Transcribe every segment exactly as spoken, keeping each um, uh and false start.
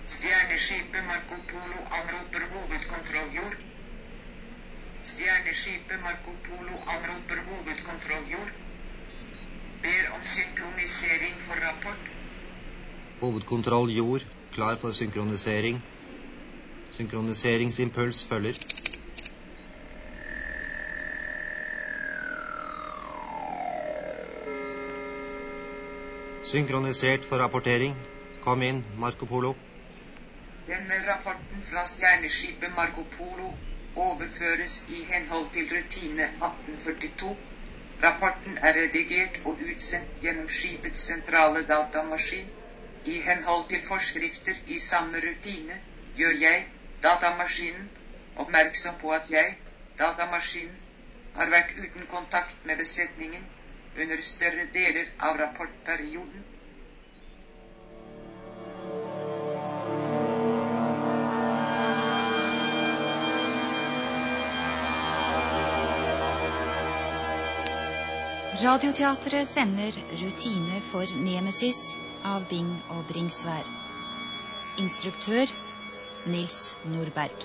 Stjerneskipet Marco Polo anroper hovedkontrolljord. Stjerneskipet Marco Polo anroper hovedkontrolljord. Ber om synkronisering for rapport. Hovedkontroll jord, klar for synkronisering. Synkroniseringsimpuls følger. Synkronisert for rapportering. Kom inn, Marco Polo. Denne rapporten fra stjerneskipet Marco Polo overføres i henhold til rutine atten førtito. Rapporten er redigert og utsendt gjennom skipets sentrale datamaskin. I henhold til forskrifter i samme rutine gjør jeg, datamaskinen, oppmerksom på at jeg, datamaskinen, har vært uten kontakt med besetningen under større deler av rapportperioden. Radioteatret sender Rutine for Nemesis av Bing og Bringsvær. Instruktør Nils Nordberg.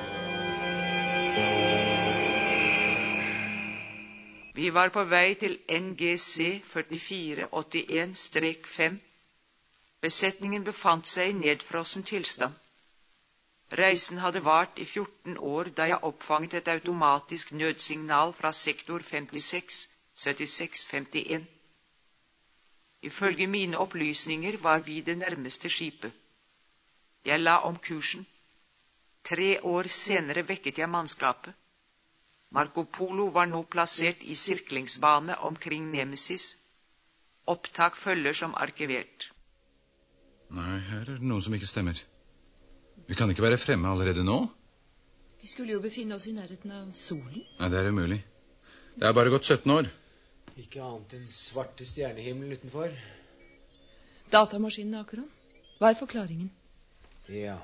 Vi var på vei til N G C førtifire åttien fem. Besetningen befant seg i nedfrossen tilstand. Reisen hadde vart i fjorten år da jeg oppfanget et automatisk nødsignal fra sektor femtiseks syttiseks femtien. Ifølge mine opplysninger var vi det nærmeste skipet. Jeg la om kursen. Tre år senere vekket jeg mannskapet. Marco Polo var nå plassert i sirklingsbane omkring Nemesis. Opptak følger som arkivert. Nei, her er det noe som ikke stemmer. Vi kan ikke være fremme allerede nå. Vi skulle jo befinne oss i nærheten av solen. Nei, det er umulig. Det er bare gått sytten år. Ikke annet enn svarte stjernehimmelen utenfor. Datamaskinen, Akron. Hva er forklaringen? Ja.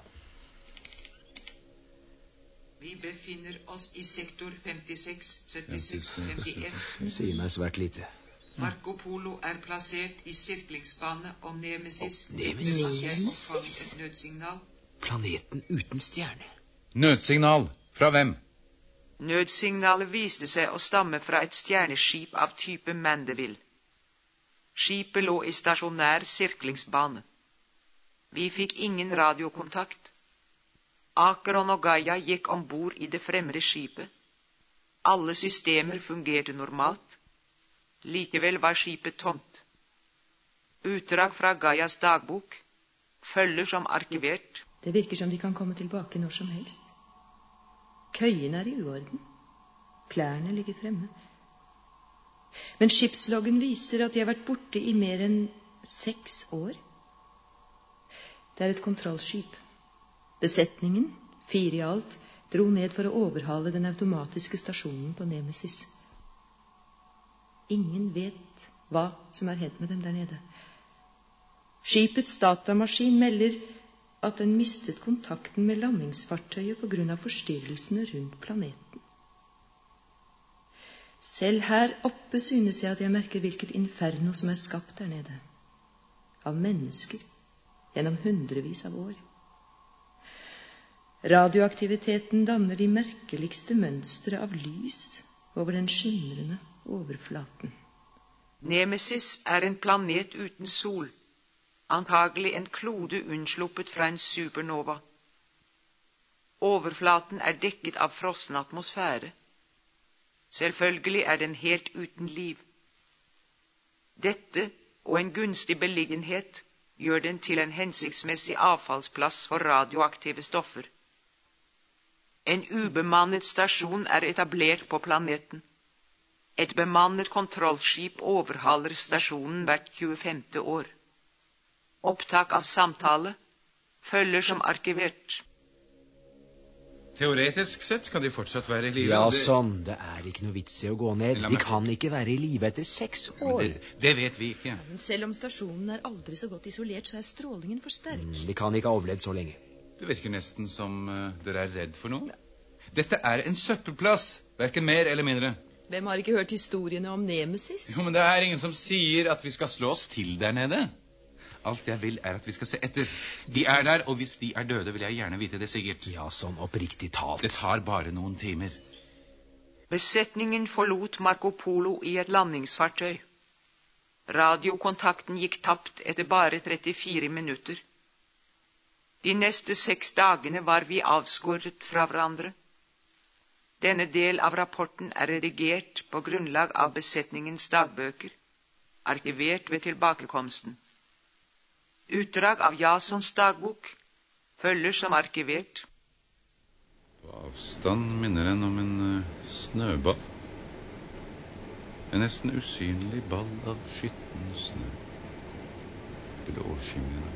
Vi befinner oss i sektor femtiseks syttiseks femtien. Det sier meg svært lite. Marco Polo er plassert i sirklingsbane om Nemesis. Oh, Nemesis? Jeg oppfanget et nødsignal. Planeten uten stjerne. Nødsignal? Fra hvem? Nødsignalet viste seg å stamme fra et stjerneskip av type Mandeville. Skipet lå i stasjonær sirklingsbane. Vi fikk ingen radiokontakt. Akron og Gaia gikk ombord i det fremmede skipet. Alle systemer fungerte normalt. Likevel var skipet tomt. Utdrag fra Gaias dagbok følger som arkivert. Det virker som de kan komme tilbake når som helst. Køyen er i uorden. Klærne ligger fremme. Men skipsloggen viser at de har vært borte i mer enn seks år. Det er et kontrollskip. Besetningen, fire i alt, dro ned for å overhale den automatiske stasjonen på Nemesis. Ingen vet hva som er hendt med dem der nede. Skipets datamaskin melder at den mistet kontakten med landingsfartøyet på grunn av forstyrrelsene rundt planeten. Selv her oppe synes jeg at jeg merker hvilket inferno som er skapt der nede. Av mennesker, gjennom hundrevis av år. Radioaktiviteten danner de merkeligste mønstre av lys over den skimrende overflaten. Nemesis er en planet uten sol. Antagelig en klode unnsluppet fra en supernova. Overflaten er dekket av frossen atmosfære. Selvfølgelig er den helt uten liv. Dette og en gunstig beliggenhet gjør den til en hensiktsmessig avfallsplass for radioaktive stoffer. En ubemannet stasjon er etablert på planeten. Et bemannet kontrollskip overhaler stasjonen hvert tjuefemte år. Opptak av samtale følger som arkivert. Teoretisk sett kan de fortsatt være i live. Ja, sånn. Det er ikke noe vits i å gå ned. De kan ikke være i live etter seks år. Det, det vet vi ikke. Men selv om stasjonen er aldri så godt isolert, så er strålingen for sterk. Mm, de kan ikke ha overlevd så lenge. Det virker nesten som uh, dere er redd for noe. Dette er en søppelplass, hverken mer eller mindre. Hvem har ikke hørt historiene om Nemesis? Jo, men det er ingen som sier at vi skal slå oss til der nede. Alt jeg vil er at vi skal se etter. De er der, og hvis de er døde, vil jeg gjerne vite det sikkert. Ja, sånn oppriktig talt. Det tar bare noen timer. Besetningen forlot Marco Polo i et landingsfartøy. Radiokontakten gikk tapt etter bare trettifire minutter. De neste seks dagene var vi avskåret fra hverandre. Denne del av rapporten er redigert på grunnlag av besetningens dagbøker, arkivert ved tilbakekomsten. Utdrag av Jasons dagbok følger som arkivert. På avstand minner den om en uh, snøball. En nesten usynlig ball av skitten snø. Blåskimrende.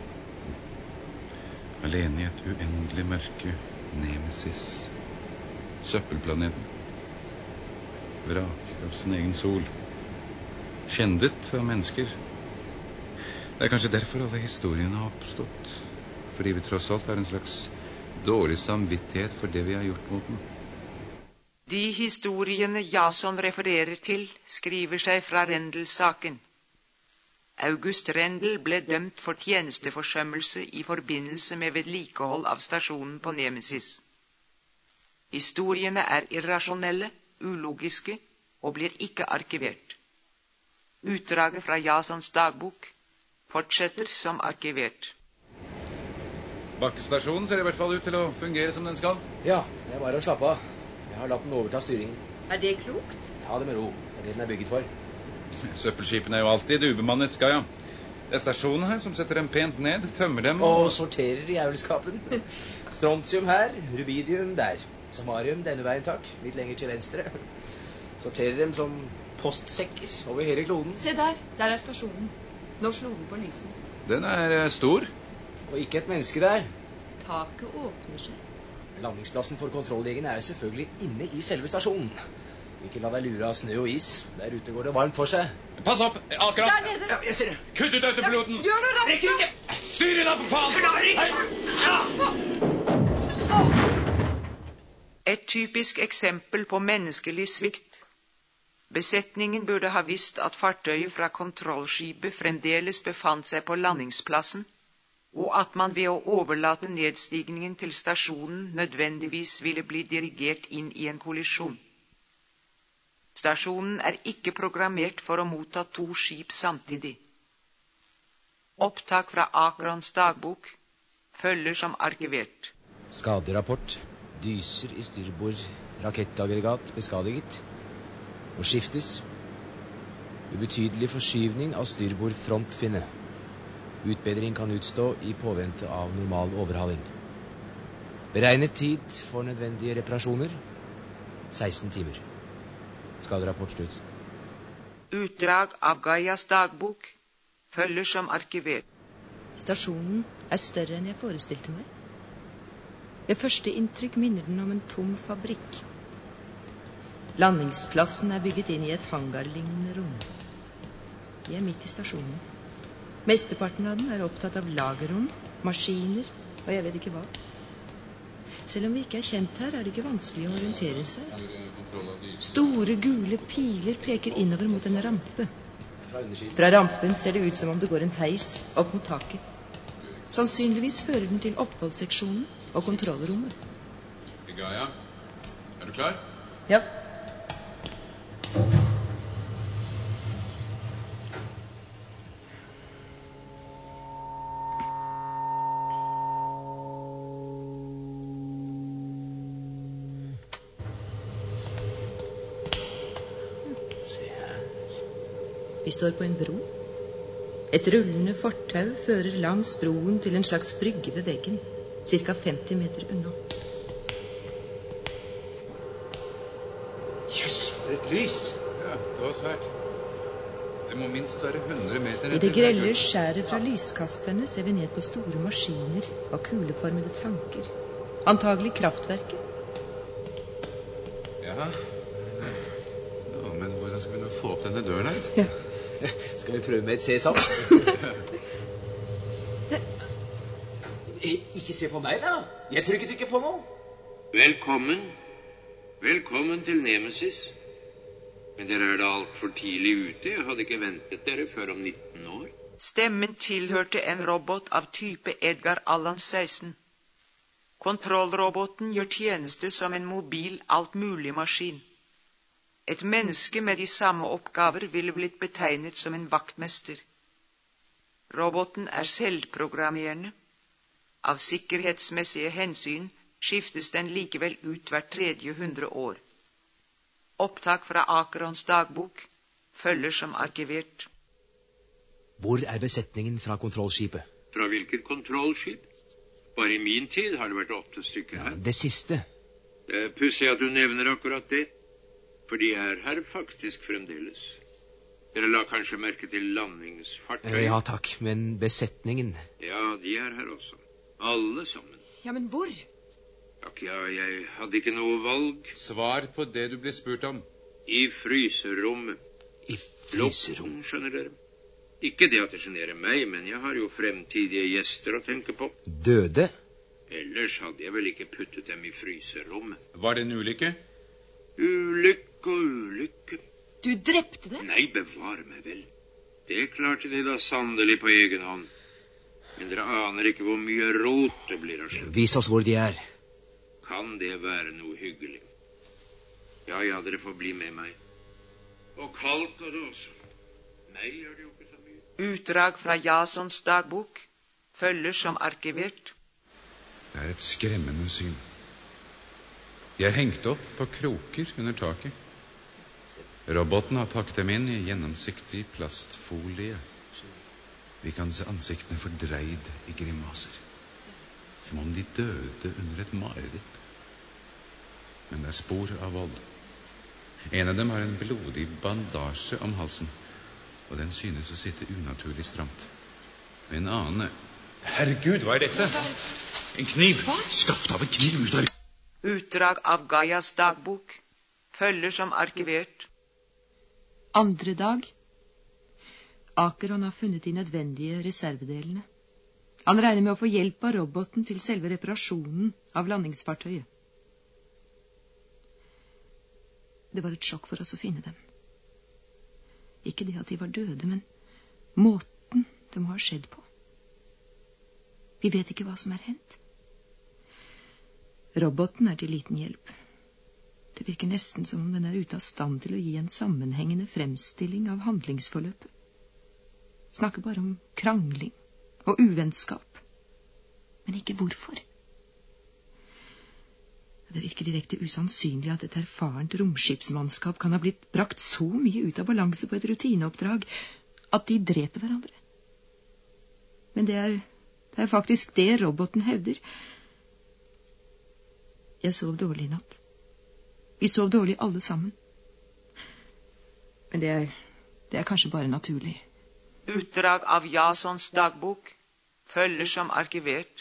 Alene i et uendelig mørke, Nemesis. Søppelplaneten. Vraket av sin egen sol. Skjendet av mennesker. Det er kanskje derfor alle historiene har oppstått. Fordi vi tross alt har en slags dårlig samvittighet for det vi har gjort mot den. De historiene Jason refererer til, skriver seg fra Rendel-saken. August Rendel ble dømt for tjenesteforsømmelse i forbindelse med vedlikehold av stasjonen på Nemesis. Historiene er irrasjonelle, ulogiske og blir ikke arkivert. Utdraget fra Jasons dagbok fortsetter som arkivert. Bakkestasjonen ser i hvert fall ut til å fungere som den skal. Ja, det er bare å slappe av. Jeg har latt den overta styringen. Er det klokt? Ta det med ro. Det er det den er bygget for. Søppelskipene er jo alltid ubemannet, Gaia. Det er stasjonen her som setter dem pent ned, tømmer dem og... og sorterer i jævelskapen. Strontium her, rubidium der. Samarium denne veien, takk. Litt lenger til venstre. Sorterer dem som postsekker over hele kloden. Se der, der er stasjonen. Nå slo den på lysen. Den er uh, stor. Og ikke et menneske der. Taket åpner seg. Landingsplassen for kontrolljegerne er selvfølgelig inne i selve stasjonen. Ikke la deg lure av snø og is. Der ute går det varmt for seg. Pass opp, akkurat. Der nede. Ja, jeg ser det. Kutt ut autopiloten. Gjør det raskt. Rekker ikke. Styr da på faen. Et typisk eksempel på menneskelig svikt. Besetningen burde ha visst at fartøyet fra kontrollskipet fremdeles befant seg på landingsplassen, og at man ved å overlate nedstigningen til stasjonen nødvendigvis ville bli dirigert inn i en kollisjon. Stasjonen er ikke programmert for å motta to skip samtidig. Opptak fra Akrons dagbok følger som arkivert. Skaderapport. Dyser i styrbord rakettaggregat beskadiget. Og skiftes. Ubetydelig forskyvning av styrbord frontfinne. Utbedring kan utstå i påvente av normal overhaling. Beregnet tid for nødvendige reparasjoner seksten timer. Skaderapport slutt. Utdrag av Gaias dagbok følger som arkivert. Stasjonen er større enn jeg forestilte meg. Ved første inntrykk minner den om en tom fabrikk. Landingsplassen er bygget inn i et hangarlignende rom. Vi er midt i stasjonen. Mesteparten av den er opptatt av lagerrom, maskiner og jeg vet ikke hva. Selv om vi ikke er kjent her, er det ikke vanskelig å orientere seg. Store gule piler peker innover mot en rampe. Fra rampen ser det ut som om det går en heis opp mot taket. Sannsynligvis fører den til oppholdsseksjonen og kontrollrommet. Gaia, er du klar? Ja. Vi står på en bro. Et rullende fortau fører langs broen til en slags brygge ved veggen, cirka femti meter unna. Jøss, for et lys! Ja, det var svært. Det må minst være hundre meter. I det grelle skjæret fra lyskasterne ser vi ned på store maskiner og kuleformede tanker. Antagelig kraftverket. Ja. Ja, men hvordan skal vi nå få opp denne døren her? Ja. Skal vi prøve med et sesam? Ikke se på meg, da. Jeg trykket ikke på noe. Velkommen. Velkommen til Nemesis. Men dere er da alt for tidlig ute. Jeg hadde ikke ventet dere før om nitten år. Stemmen tilhørte en robot av type Edgar Allan seksten. Kontrollroboten gjør tjeneste som en mobil altmulig-maskin. Et menneske med de samme oppgaver ville blitt betegnet som en vaktmester. Roboten er selvprogrammerende. Av sikkerhetsmessige hensyn skiftes den likevel ut hvert tredje hundre år. Opptak fra Akerons dagbok følger som arkivert. Hvor er besetningen fra kontrollskipet? Fra hvilket kontrollskip? Bare i min tid har det vært åtte stykker her. Ja, det siste. Det er pussig at du nevner akkurat det, for de er her faktisk fremdeles. Dere la kanskje merke til landingsfartøy? Ja takk, men besetningen? Ja, de er her også. Alle sammen. Ja, men hvor? Takk, ja, jeg hadde ikke noe valg. Svar på det du ble spurt om. I fryserommet. I fryserom? Loppen, skjønner dere. Ikke det at det generer meg, men jeg har jo fremtidige gjester å tenke på. Døde? Ellers hadde jeg vel ikke puttet dem i fryserommet. Var det en ulykke? Ulykke og ulykke. Du drepte det? Nei, bevare meg vel. Det klarte de da sannelig på egen hånd. Men dere aner ikke hvor mye rot det blir av slutt. Vis oss hvor de er. Kan det være noe hyggelig? Ja, ja, dere får bli med meg. Og kaldt er det også. Nei, gjør det jo ikke så mye. Utdrag fra Jasons dagbok følger som arkivert. Det er et skremmende syn. De er hengt opp på kroker under taket. Roboten har pakket dem inn i gjennomsiktig plastfolie. Vi kan se ansiktene fordreid i grimaser, som om de døde under et mareritt. Men det er spor av vold. En av dem har en blodig bandasje om halsen, og den synes å sitte unaturlig stramt. En annen... Herregud, hva er dette? En kniv! Skaft av en kniv ut av... Utdrag av Gaias dagbok følger som arkivert. Andre dag. Akeron har funnet de nødvendige reservedelene. Han regner med å få hjelp av roboten til selve reparasjonen av landingsfartøyet. Det var et sjokk for oss å finne dem. Ikke det at de var døde, men måten det må ha skjedd på. Vi vet ikke hva som er hendt. Roboten er til liten hjelp. Det virker nesten som om den er ute av stand til å gi en sammenhengende fremstilling av handlingsforløpet. Snakker bare om krangling og uvennskap, men ikke hvorfor. Det virker direkte usannsynlig at et erfarent romskipsmannskap kan ha blitt brakt så mye ut av balanse på et rutineoppdrag at de dreper hverandre. Men det er, det er faktisk det roboten hevder. Jeg sov dårlig i natt. Vi sov dårlig alle sammen. Men det er, det er kanskje bare naturlig. Utdrag av Jasons dagbok følger som arkivert.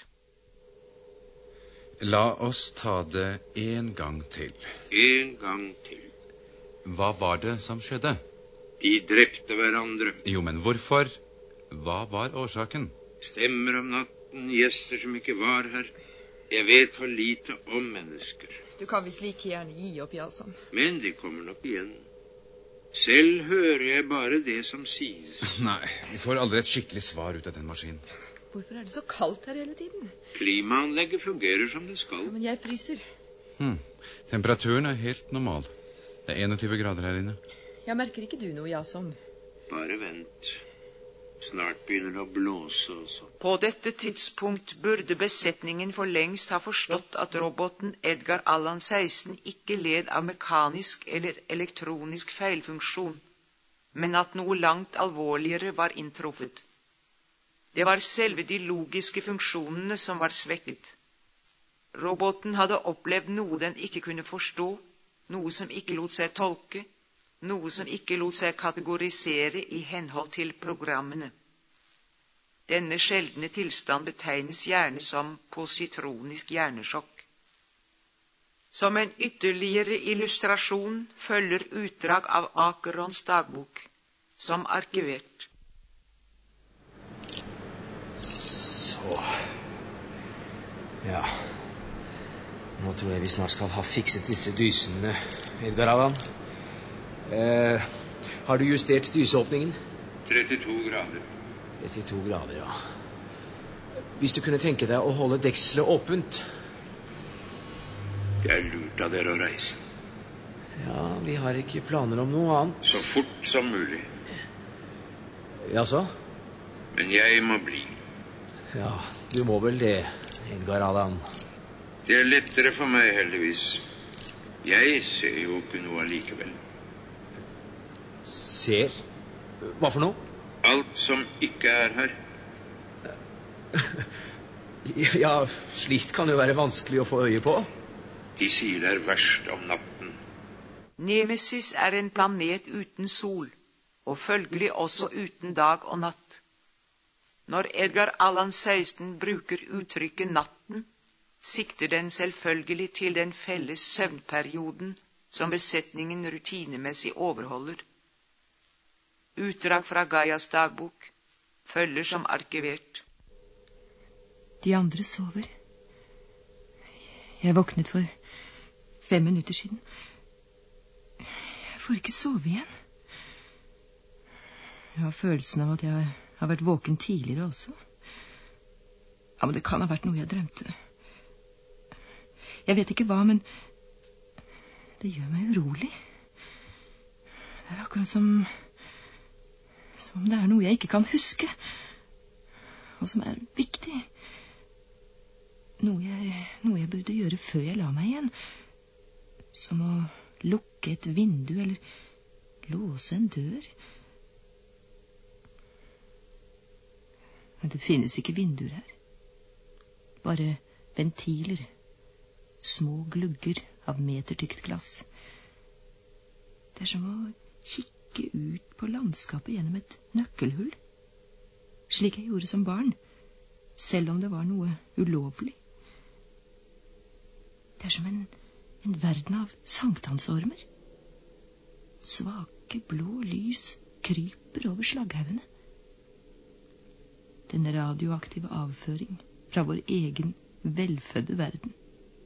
La oss ta det en gang til. En gang til. Hva var det som skjedde? De drepte hverandre. Jo, men hvorfor? Hva var årsaken? Stemmer om natten, gjester som ikke var her. Jeg vet for lite om mennesker. Du kan visst like gjerne gi opp, Jason. Men de kommer nok igjen. Selv hører jeg bare det som sies. Nei, vi får aldri et skikkelig svar ut av den maskinen. Hvorfor er det så kaldt her hele tiden? Klimaanlegget fungerer som det skal. Ja, men jeg fryser. Hmm. Temperaturen er helt normal. Det er enogtyve grader her inne. Jeg merker ikke du noe, Jason. Bare vent. Snart begynner det å blåse også. På dette tidspunkt burde besetningen for lengst ha forstått at roboten Edgar Allan seksten ikke led av mekanisk eller elektronisk feilfunksjon, men at noe langt alvorligere var inntruffet. Det var selve de logiske funksjonene som var svekket. Roboten hadde opplevd noe den ikke kunne forstå, noe som ikke lot seg tolke, noe som ikke lot seg kategorisere i henhold til programmene. Denne sjeldne tilstand betegnes gjerne som positronisk hjernesjokk. Som en ytterligere illustrasjon følger utdrag av Akerons dagbok, som arkivert. Så... Ja... Nå tror jeg vi snart skal ha fikset disse dysene, Edgar Allan. Eh, har du justert dyseåpningen? trettito grader. trettito grader, ja. Hvis du kunne tenke deg å holde dekselet åpent. Det er lurt av dere å reise. Ja, vi har ikke planer om noe annet. Så fort som mulig. Jaså? Men jeg må bli. Ja, du må vel det, Edgar Allan. Det er lettere for meg, heldigvis. Jeg ser jo ikke noe allikevel. Ser? Hva for noe? Alt som ikke er her. Ja, slikt kan jo være vanskelig å få øye på. De sier det er verst om natten. Nemesis er en planet uten sol, og følgelig også uten dag og natt. Når Edgar Allan seksten bruker uttrykket natten, sikter den selvfølgelig til den felles søvnperioden som besetningen rutinemessig overholder. Utdrag fra Gaias dagbok følger som arkivert. De andre sover. Jeg våknet for fem minutter siden. Jeg får ikke sove igjen. Jeg har følelsen av at jeg har vært våken tidligere også. Ja, men det kan ha vært noe jeg drømte. Jeg vet ikke hva, men det gjør meg urolig. Det er akkurat som som om det er noe jeg ikke kan huske, og som er viktig. Noe jeg, noe jeg burde gjøre før jeg la meg igjen. Som å lukke et vindu eller låse en dør. Men det finnes ikke vinduer her. Bare ventiler. Små glugger av metertykt glass. Det er som å kikke ut på landskapet gjennom et nøkkelhull. Slik jeg gjorde som barn, selv om det var noe ulovlig. Det er som en, en verden av sankthansormer. Svake blå lys kryper over slagghaugene. Den radioaktive avføring fra vår egen velfødde verden.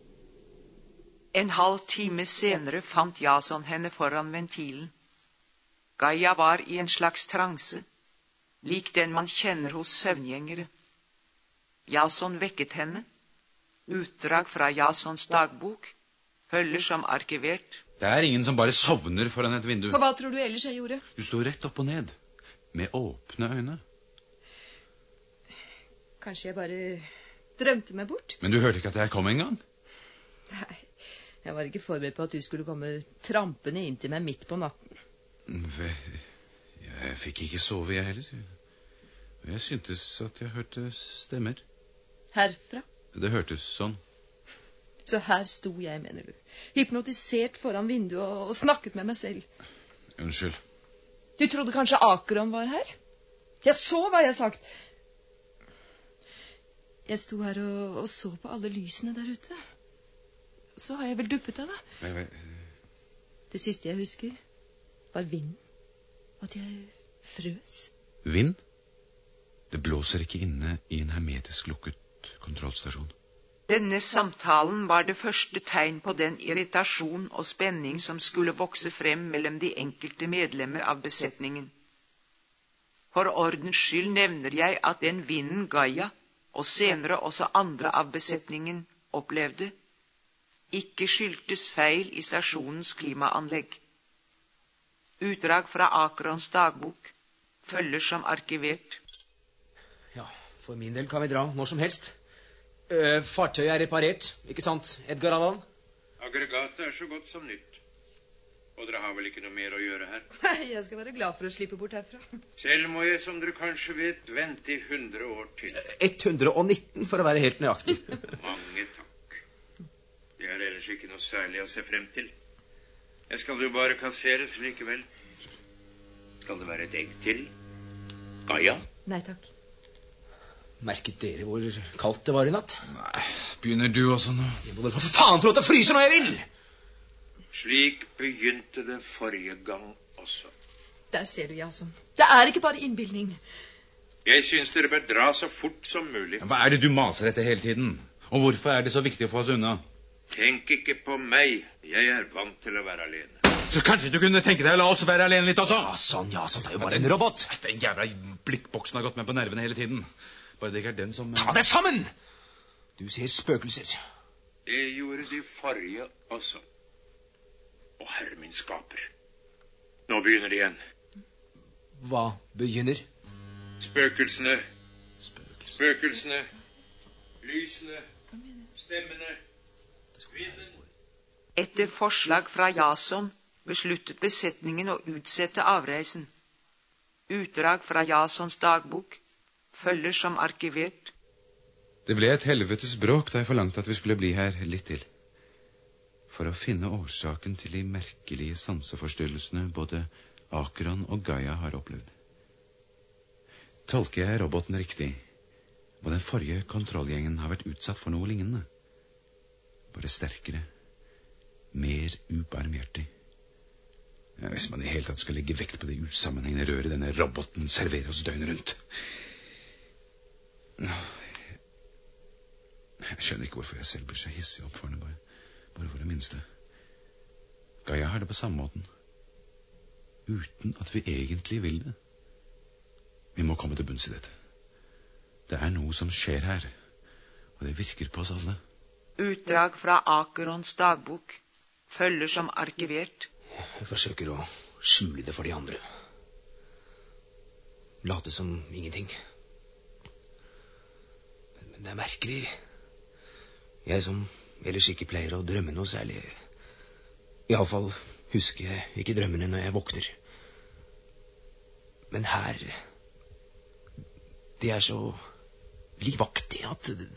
En halv time senere fant Jason henne foran ventilen. Gaia var i en slags transe, lik den man kjenner hos søvngjengere. Jason vekket henne. Utdrag fra Jasons dagbok følger som arkivert. Det er ingen som bare sovner foran et vindu. Og hva tror du ellers jeg gjorde? Du sto rett opp og ned, med åpne øyne. Kanskje jeg bare drømte meg bort? Men du hørte ikke at jeg kom en gang? Nei, jeg var ikke forberedt på at du skulle komme trampende inn til meg midt på natten. Jeg fikk ikke sove, jeg heller. Jeg syntes at jeg hørte stemmer. Herfra? Det hørtes sånn. Så her sto jeg, mener du. Hypnotisert foran vinduet og, og snakket med meg selv. Unnskyld. Du trodde kanskje Akron var her? Jeg så hva jeg sagt. Jeg sto her og, og så på alle lysene der ute. Så har jeg vel duppet av det. Nei, nei. Det siste jeg husker var vinden. At jeg frøs. Vind? Det blåser ikke inne i en hermetisk lukket kontrollstasjon. Denne samtalen var det første tegn på den irritasjon og spenning som skulle vokse frem mellom de enkelte medlemmer av besetningen. For ordens skyld nevner jeg at den vinden Gaia, og senere også andre av besetningen, opplevde, ikke skyldtes feil i stasjonens klimaanlegg. Utdrag fra Akrons dagbok følger som arkivert. Ja, for min del kan vi dra når som helst. Uh, fartøyet er reparert, ikke sant, Edgar Allan? Aggregatet er så godt som nytt. Og dere har vel ikke noe mer å gjøre her? Nei, jeg skal være glad for å slippe bort herfra. Selv må jeg, som dere kanskje vet, vente i hundre år til. ett hundre og nitten, for å være helt nøyaktig. Mange takk. Det er ellers ikke noe særlig å se frem til. Jeg skal jo bare kasseres likevel. Skal det være et egg til? Gaia? Nei, takk. Merket dere hvor kaldt det var i natt? Nei, begynner du også nå? Jeg må vel for faen få lov til å fryse når jeg vil! Slik begynte det forrige gang også. Der ser du, Jason. Det er ikke bare innbildning. Jeg synes dere bør dra så fort som mulig. Hva er det du maser etter hele tiden? Og hvorfor er det så viktig å få oss unna? Tenk ikke på meg. Jeg er vant til å være alene. Så kanskje du kunne tenke deg å la oss være alene litt også? Ja, sånn, ja, sånn, det er jo bare en robot. Den jævla blikkboksen har gått med på nervene hele tiden. Bare det ikke er den som... Ta deg sammen! Du ser spøkelser. Det gjorde de forrige også. Og herre min skaper. Nå begynner det igjen. Hva begynner? Spøkelsene. Spøkelsene. Lysene. Stemmene. Vinden. Etter forslag fra Jason besluttet besetningen å utsette avreisen. Utdrag fra Jasons dagbok følger som arkivert. Det ble et helvetes bråk da jeg forlangte at vi skulle bli her litt til. For å finne årsaken til de merkelige sanseforstyrrelsene både Akeron og Gaia har opplevd. Tolker jeg roboten riktig, og den forrige kontrollgjengen har vært utsatt for noe lignende. Bare sterkere. Mer ubarmhjertig. Ja, hvis man i hele tatt skal legge vekt på det usammenhengende røret denne roboten serverer oss døgnet rundt. Jeg skjønner ikke hvorfor jeg selv blir så hissig opp for henne, bare, bare for det minste. Gaia har det på samme måten. Uten at vi egentlig vil det. Vi må komme til bunns i dette. Det er noe som skjer her, og det virker på oss alle. Utdrag fra Akerons dagbok følger som arkivert. Jeg forsøker å skjule det for de andre. Late som ingenting. Men, men det er merkelig. Jeg som ellers ikke pleier å drømme noe særlig. I alle fall husker jeg ikke drømmene når jeg våkner. Men her... Det er så livaktig at... Det,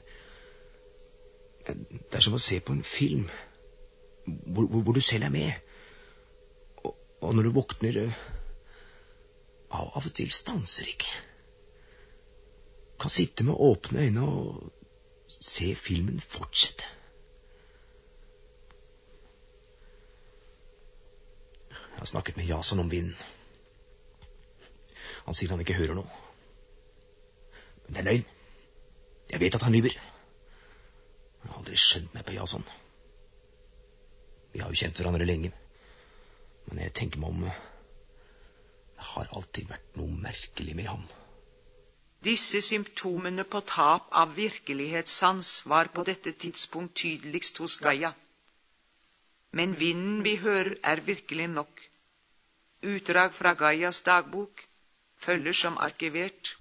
det er som å se på en film hvor, hvor, hvor du selv er med. Og, og når du våkner, av, av og til stanser ikke. Kan sitte med åpne øyne og se filmen fortsette. Jeg har snakket med Jason om vinden. Han sier han ikke hører noe. Men det er løgn. Jeg vet at han lyver. Jeg har aldri skjønt meg på Jason. Vi har jo kjent hverandre lenge. Men jeg tenker meg om... Det har alltid vært noe merkelig med ham. Disse symptomene på tap av virkelighetssans var på dette tidspunkt tydeligst hos Gaia. Men vinden vi hører er virkelig nok. Utdrag fra Gaias dagbok følger som arkivert.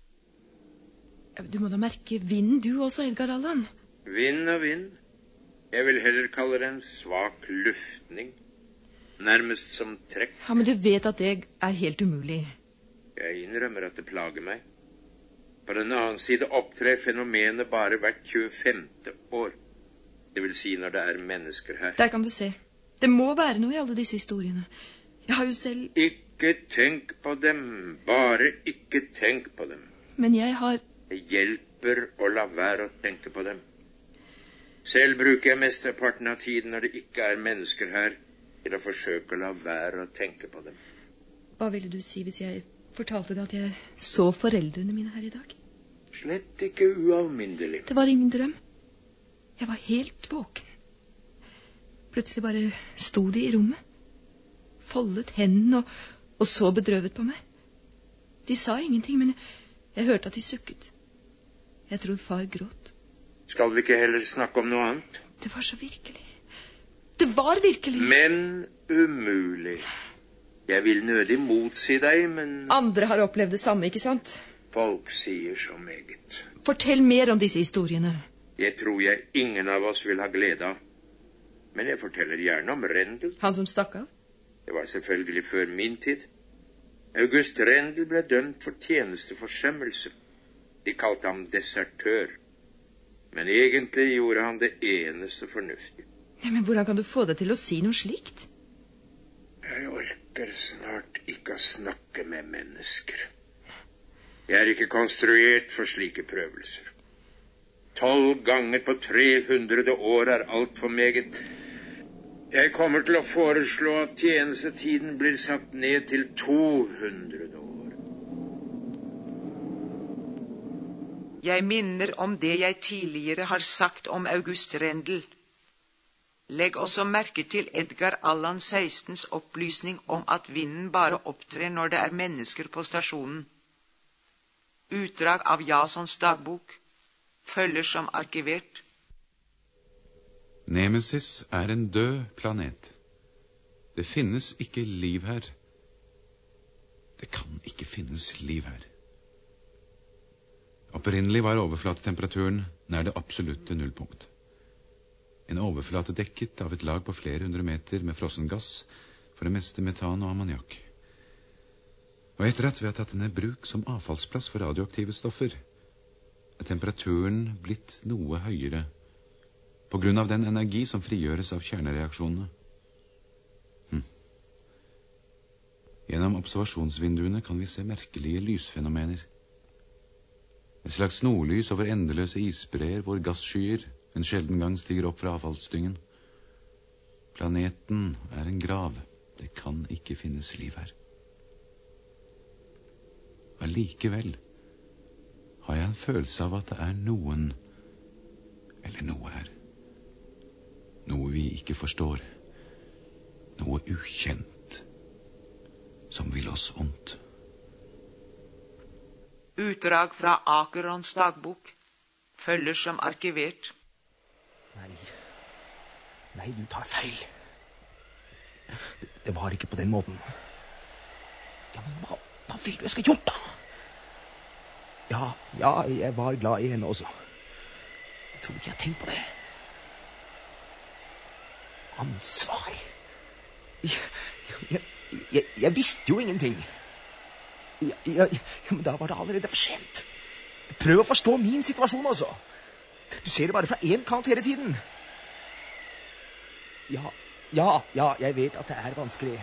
Du må da merke vinden du også, Edgar Allan. Vind og vind. Jeg vil heller kalle det en svak luftning. Nærmest som trekk. Ja, men du vet at det er helt umulig. Jeg innrømmer at det plager meg. På den annen side opptrer fenomenet bare hvert tjuefemte år. Det vil si når det er mennesker her. Der kan du se. Det må være noe i alle disse historiene. Jeg har jo selv... Ikke tenk på dem. Bare ikke tenk på dem. Men jeg har... Det hjelper å la være å tenke på dem. Selv bruker jeg mesteparten av tiden når det ikke er mennesker her, til å forsøke å la være å tenke på dem. Hva ville du si hvis jeg fortalte deg at jeg så foreldrene mine her i dag? Slett ikke ualminnelig. Det var ingen drøm. Jeg var helt våken. Plutselig bare sto de i rommet. Foldet hendene og, og så bedrøvet på meg. De sa ingenting, men jeg, jeg hørte at de sukket. Jeg tror far gråt. Skal vi ikke heller snakke om noe annet? Det var så virkelig. Det var virkelig. Men umulig. Jeg vil nødig motsi deg, men... Andre har opplevd det samme, ikke sant? Folk sier så meget. Fortell mer om disse historiene. Jeg tror jeg ingen av oss vil ha glede av. Men jeg forteller gjerne om Rendel. Han som stakk av? Det var selvfølgelig før min tid. August Rendel ble dømt for tjenesteforsømmelse. De kalte ham desertør. Men egentlig gjorde han det eneste fornuftig. Ja, men hvordan kan du få det til å si noe slikt? Jeg orker snart ikke å snakke med mennesker. Jeg er ikke konstruert for slike prøvelser. Tolv ganger på tre hundre år er alt for meget. Jeg kommer til å foreslå at tjenestetiden blir satt ned til to hundre år. Jeg minner om det jeg tidligere har sagt om August Rendel. Legg også merke til Edgar Allan sekstens opplysning om at vinden bare opptrer når det er mennesker på stasjonen. Utdrag av Jasons dagbok følger som arkivert. Nemesis er en død planet. Det finnes ikke liv her. Det kan ikke finnes liv her. Opprinnelig var overflatetemperaturen nær det absolutte nullpunkt. En overflate dekket av et lag på flere hundre meter med frossen gass, for det meste metan og ammoniakk. Og etter at vi har tatt den i bruk som avfallsplass for radioaktive stoffer, er temperaturen blitt noe høyere, på grunn av den energi som frigjøres av kjernereaksjonene. Hm. Gjennom observasjonsvinduene kan vi se merkelige lysfenomener. Et slags nordlys over endeløse isbreer hvor gasskyer en sjelden gang stiger opp fra avfallsdyngen. Planeten er en grav. Det kan ikke finnes liv her. Allikevel har jeg en følelse av at det er noen, eller noe her. Noe vi ikke forstår. Noe ukjent, som vil oss ondt. Utdrag fra Akerons dagbok følger som arkivert. Nei, nei, du tar feil. Det, det var ikke på den måten. Ja, men hva, hva vil du jeg skal gjort da? Ja, ja, jeg var glad i henne også. Jeg tror ikke jeg har tenkt på det. Ansvar. Jeg, jeg, jeg, jeg visste jo ingenting. Ja, ja, ja, men da var det allerede for sent. Prøv å forstå min situasjon også. Du ser det bare fra én kant hele tiden. Ja, ja, ja, jeg vet at det er vanskelig.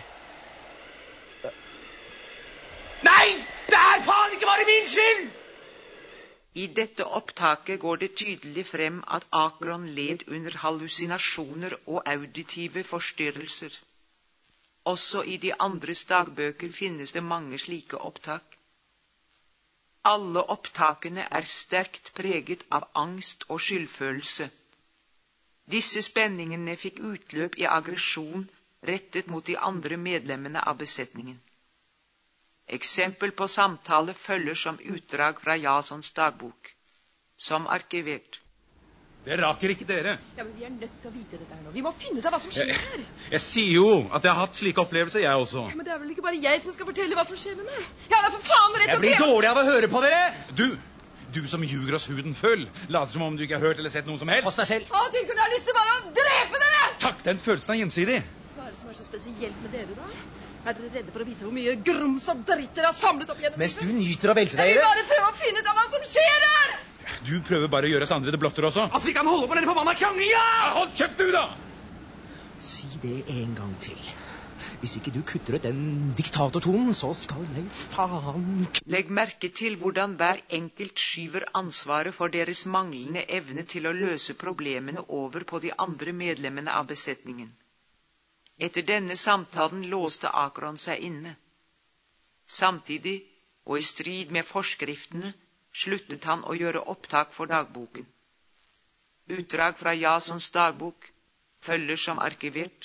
Nei! Det er faen ikke bare min skyld! I dette opptaket går det tydelig frem at Akeron led under hallusinasjoner og auditive forstyrrelser. Også i de andres dagbøker finnes det mange slike opptak. Alle opptakene er sterkt preget av angst og skyldfølelse. Disse spenningene fikk utløp i aggresjon rettet mot de andre medlemmene av besetningen. Eksempel på samtale følger som utdrag fra Jasons dagbok, som arkivert. Det raker ikke dere. Ja, men vi er nødt til å vite dette her nå. Vi må finne ut av hva som skjer. Jeg, jeg sier jo at jeg har hatt slike opplevelser, jeg også. Ja, men det er vel ikke bare jeg som skal fortelle hva som skjer med meg? Ja, da for faen rett Jeg og blir kreve- dårlig av å høre på dere. Du, du som ljuger oss huden full, later som om du ikke har hørt eller sett noe som helst. Pass deg selv. Å, tenker du har lyst til bare å drepe dere? Takk, den følelsen er gjensidig. Hva er det som er så spesielt med dere da? Er dere redde for å vise hvor mye grums og dritt dere har samlet opp gjennom Mens du livet? nyter å velte deg Jeg i vil det. bare prøve å finne ut av hva som skjer her! Du prøver bare å gjøre oss andre det blotter også. At vi kan holde på den forbanna kranglinga! Ja, hold kjeft du da! Si det en gang til. Hvis ikke du kutter ut den diktatortonen, så skal jeg faen... Legg merke til hvordan hver enkelt skyver ansvaret for deres manglende evne til å løse problemene over på de andre medlemmene av besetningen. Etter denne samtalen låste Akeron seg inne. Samtidig, og i strid med forskriftene, sluttet han å gjøre opptak for dagboken. Utdrag fra Jasons dagbok følger som arkivert.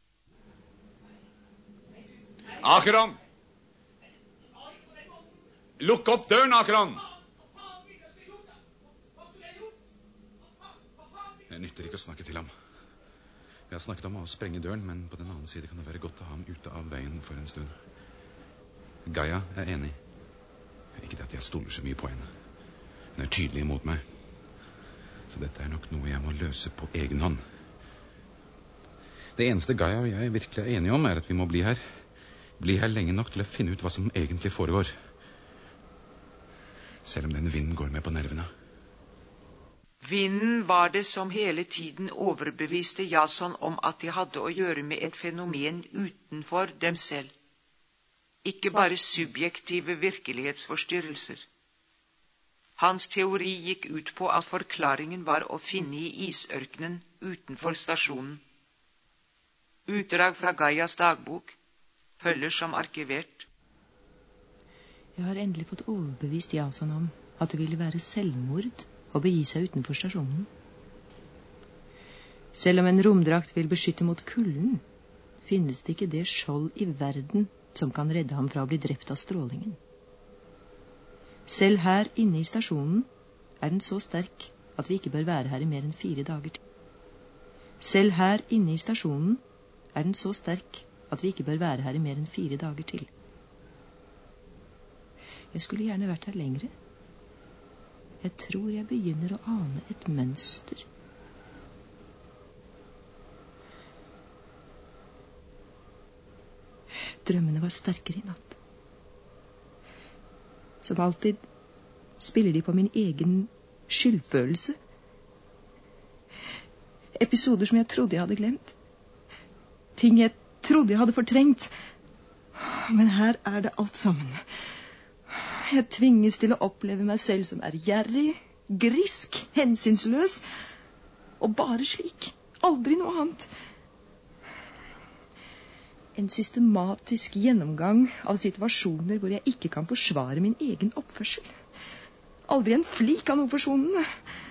Akeron! Lukk opp døren, Akeron! Det nytter ikke å snakke til ham. Vi har snakket om å sprenge døren, men på den annen side kan det være godt å ha ham ute av veien for en stund. Gaia er enig. Ikke det at jeg stoler så mye på henne. Hun er tydelig imot meg. Så dette er nok noe jeg må løse på egen hånd. Det eneste Gaia og jeg virkelig er enige om, er at vi må bli her. Bli her lenge nok til å finne ut hva som egentlig foregår. Selv om den vinden går med på nervene. Vinden var det som hele tiden overbeviste Jason om at de hadde å gjøre med et fenomen utenfor dem selv. Ikke bare subjektive virkelighetsforstyrrelser. Hans teori gikk ut på at forklaringen var å finne i isørkenen utenfor stasjonen. Utdrag fra Gaias dagbok følger som arkivert. Jeg har endelig fått overbevist Jason om at det ville være selvmord å begi seg utenfor stasjonen. Selv om en romdrakt vil beskytte mot kulden, finnes det ikke det skjold i verden som kan redde ham fra å bli drept av strålingen. Selv her inne i stasjonen er den så sterk at vi ikke bør være her i mer enn fire dager til. Selv her inne i stasjonen er den så sterk at vi ikke bør være her i mer enn fire dager til. Jeg skulle gjerne vært her lengre. Jeg tror jeg begynner å ane et mønster. Drømmene var sterkere i natt. Som alltid spiller de på min egen skyldfølelse. Episoder som jeg trodde jeg hadde glemt. Ting jeg trodde jeg hadde fortrengt. Men her er det alt sammen. Jeg tvinges til å oppleve meg selv som ærgjerrig, grisk, hensynsløs. Og bare slik. Aldri noe annet. En systematisk gjennomgang av situasjoner hvor jeg ikke kan forsvare min egen oppførsel. Aldri en flik av noe forsonende.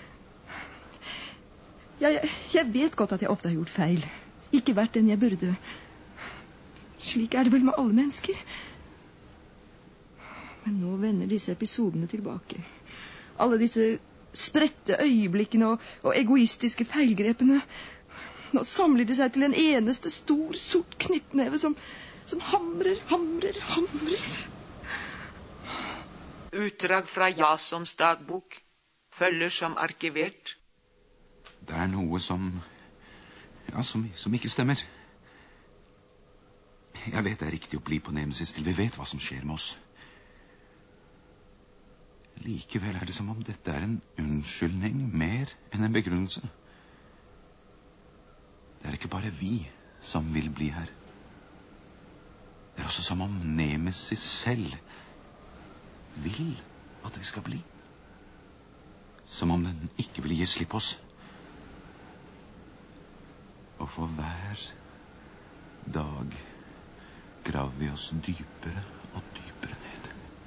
Jeg, jeg vet godt at jeg ofte har gjort feil. Ikke vært den jeg burde. Slik er det vel med alle mennesker. Men nå vender disse episodene tilbake. Alle disse spredte øyeblikkene og, og egoistiske feilgrepene. Nå samler de seg til en eneste stor, sort knyttneve som, som hamrer, hamrer, hamrer. Utdrag fra Jasons dagbok følger som arkivert. Det er noe som, ja, som, som ikke stemmer. Jeg vet det er riktig å bli på Nemesis til vi vet hva som skjer med oss. Likevel er det som om dette er en unnskyldning mer enn en begrunnelse. Det er ikke bare vi som vil bli her. Det er også som om Nemesis selv vil at vi skal bli. Som om den ikke vil gi slipp oss. Og for hver dag graver vi oss dypere og dypere ned.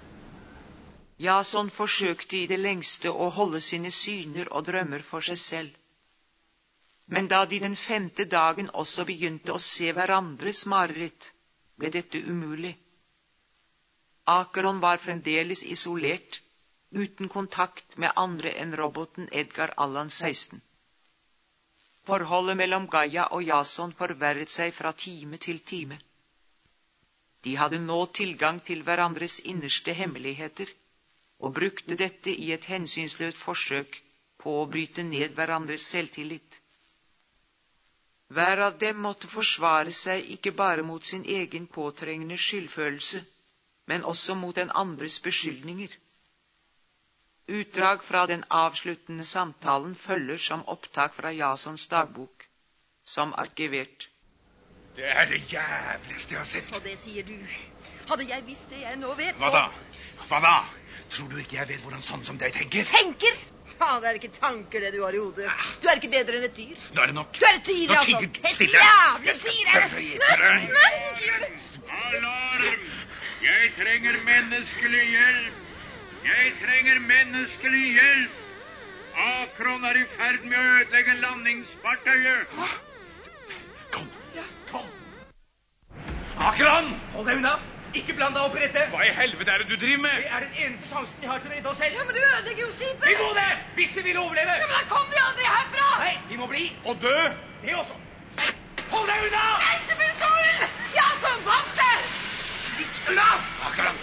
Jason forsøkte i det lengste å holde sine syner og drømmer for seg selv. Men da de den femte dagen også begynte å se hverandres mareritt, ble dette umulig. Akeron var fremdeles isolert, uten kontakt med andre enn roboten Edgar Allan seksten. Forholdet mellom Gaia og Jason forverret seg fra time til time. De hadde nå tilgang til hverandres innerste hemmeligheter, og brukte dette i et hensynsløst forsøk på å bryte ned hverandres selvtillit. Hver av dem måtte forsvare seg ikke bare mot sin egen påtrengende skyldfølelse, men også mot den andres beskyldninger. Utdrag fra den avsluttende samtalen følger som opptak fra Jasons dagbok, som arkivert. Det er det jævligste jeg har sett. Og det sier du. Hadde jeg visst det jeg nå vet, Hva da? Hva da? Tror du ikke jeg vet hvordan sånn som deg tenker? Tenker? Ja, det er ikke tanker det du har i hodet. Du er ikke bedre enn et dyr. Nå er det nok. Du er et dyr, Nå altså. tigger du Et stille. jævlig dyr. Nei, nei. Alarm! Jeg trenger menneskelig hjelp. Jeg trenger menneskelig hjelp. Akron er i ferd med å ødelegge landingsfartøyet. Kom, kom. Akron! Hold deg unna! Ikke bland deg opp i dette! Hva i helvete er det du driver med? Det er den eneste sjansen vi har til å redde oss selv. Ja, men du ødelegger jo skipet. Vi må det! Hvis vi vil overleve! Ja, men da kommer vi aldri herfra. Nei, vi må bli. Og dø? Det også. Hold deg unna! Helsepistolen! Ja, så pass det! Litt unna! Akron!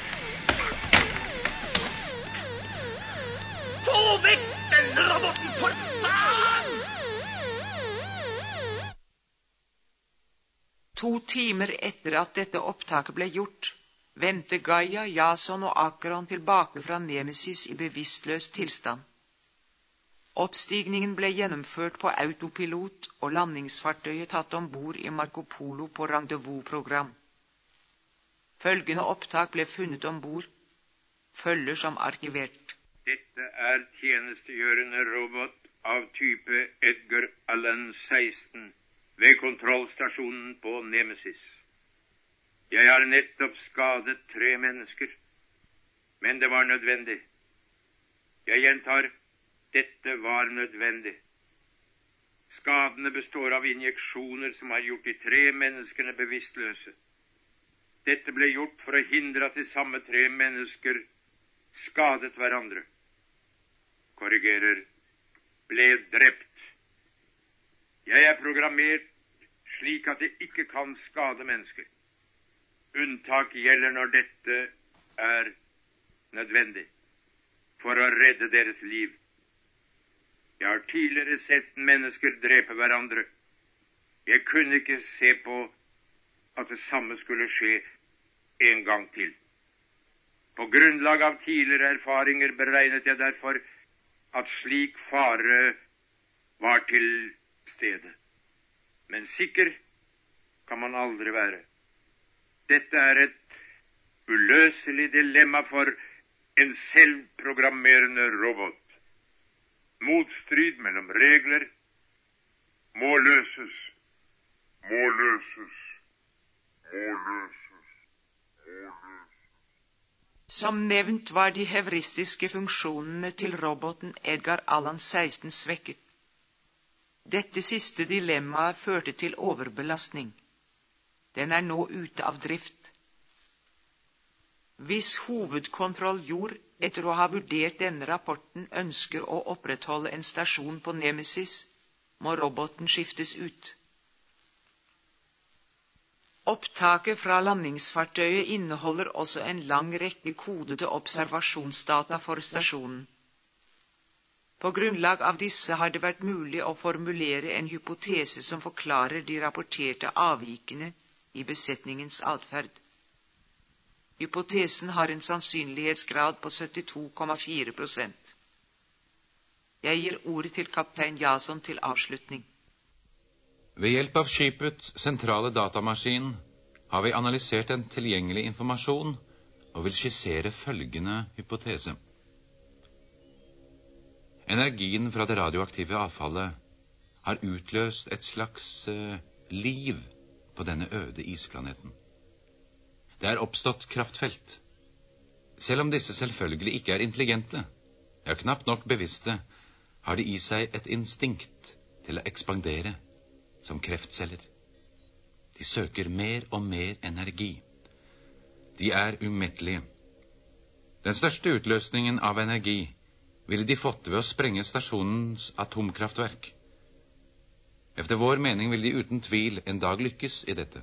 Få vekk denne roboten, for faen! To timer etter at dette opptaket ble gjort, vendte Gaia, Jason og Akeron tilbake fra Nemesis i bevisstløs tilstand. Oppstigningen ble gjennomført på autopilot og landingsfartøyet tatt ombord i Marco Polo på rendezvous-program. Følgende opptak ble funnet ombord, følger som arkivert. Dette er tjenestegjørende robot av type Edgar Allan seksten ved kontrollstasjonen på Nemesis. Jeg har nettopp skadet tre mennesker, men det var nødvendig. Jeg gjentar, dette var nødvendig. Skadene består av injeksjoner som har gjort de tre menneskene bevisstløse. Dette ble gjort for å hindre at de samme tre mennesker skadet hverandre. Korrigerer, ble drept. Jeg er programmert slik at jeg ikke kan skade mennesker. Unntak gjelder når dette er nødvendig for å redde deres liv. Jeg har tidligere sett mennesker drepe hverandre. Jeg kunne ikke se på at det samme skulle skje en gang til. På grunnlag av tidligere erfaringer beregnet jeg derfor at slik fare var til stede. Men sikker kan man aldri være. Dette er et uløselig dilemma for en selvprogrammerende robot. Motstrid mellom regler må løses, må løses, må løses, må løses. Som nevnt var de heuristiske funksjonene til roboten Edgar Allan seksten svekket. Dette siste dilemmaet førte til overbelastning. Den er nå ute av drift. Hvis hovedkontroll jord, etter å ha vurdert denne rapporten, ønsker å opprettholde en stasjon på Nemesis, må roboten skiftes ut. Opptaket fra landingsfartøyet inneholder også en lang rekke kodede observasjonsdata for stasjonen. På grunnlag av disse har det vært mulig å formulere en hypotese som forklarer de rapporterte avvikene i besetningens atferd. Hypotesen har en sannsynlighetsgrad på syttito komma fire prosent. Jeg gir ordet til kaptein Jason til avslutning. Ved hjelp av skipets sentrale datamaskin har vi analysert den tilgjengelige informasjon og vil skissere følgende hypotese. Energien fra det radioaktive avfallet har utløst et slags uh, liv på denne øde isplaneten. Det er oppstått kraftfelt. Selv om disse selvfølgelig ikke er intelligente, ja knapt nok bevisste, har de i seg et instinkt til å ekspandere, som kreftceller. De søker mer og mer energi. De er umettelige. Den største utløsningen av energi ville de fått ved å sprenge stasjonens atomkraftverk. Efter vår mening vil de uten tvil en dag lykkes i dette.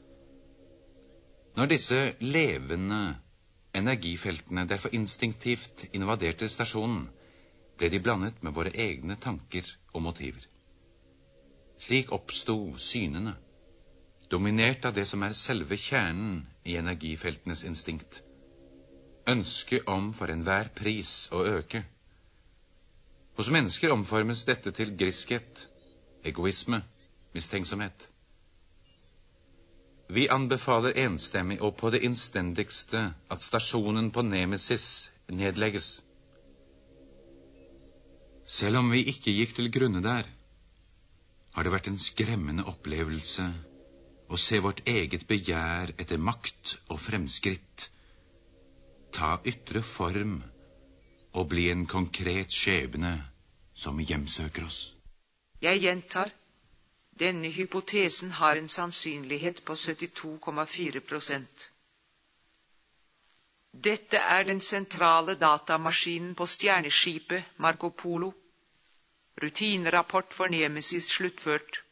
Når disse levende energifeltene derfor instinktivt invaderte stasjonen, ble de blandet med våre egne tanker og motiver. Slik oppstod synene, dominert av det som er selve kjernen i energifeltenes instinkt. Ønske om for enhver pris å øke. Hos mennesker omformes dette til griskhet, egoisme, mistenksomhet. Vi anbefaler enstemmig og på det innstendigste at stasjonen på Nemesis nedlegges. Selv om vi ikke gikk til grunne der, har det vært en skremmende opplevelse å se vårt eget begjær etter makt og fremskritt ta ytre form og bli en konkret skjebne som hjemsøker oss. Jeg gjentar. Denne hypotesen har en sannsynlighet på syttito komma fire prosent. Dette er den sentrale datamaskinen på stjerneskipet Marco Polo. Rutinerapport for Nemesis sluttført.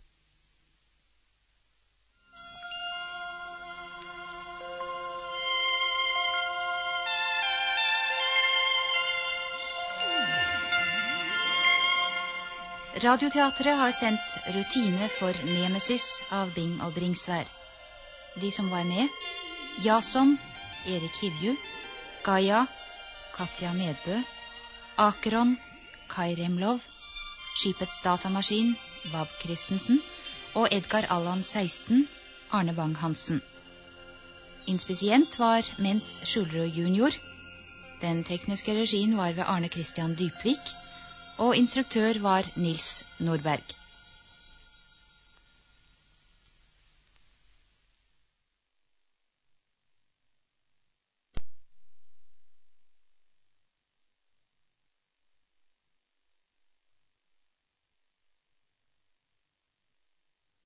Radioteatret har sendt Rutine for Nemesis av Bing og Bringsvær. De som var med: Jason, Erik Hivju, Gaia, Katja Medbø, Akeron, Kai Remlov, skipets datamaskin, Vab Christensen, og Edgar Allan seksten, Arne Bang-Hansen. Inspisient var Mens Skjulrud junior. Den tekniske regien var ved Arne Christian Dypvik, og instruktør var Nils Nordberg.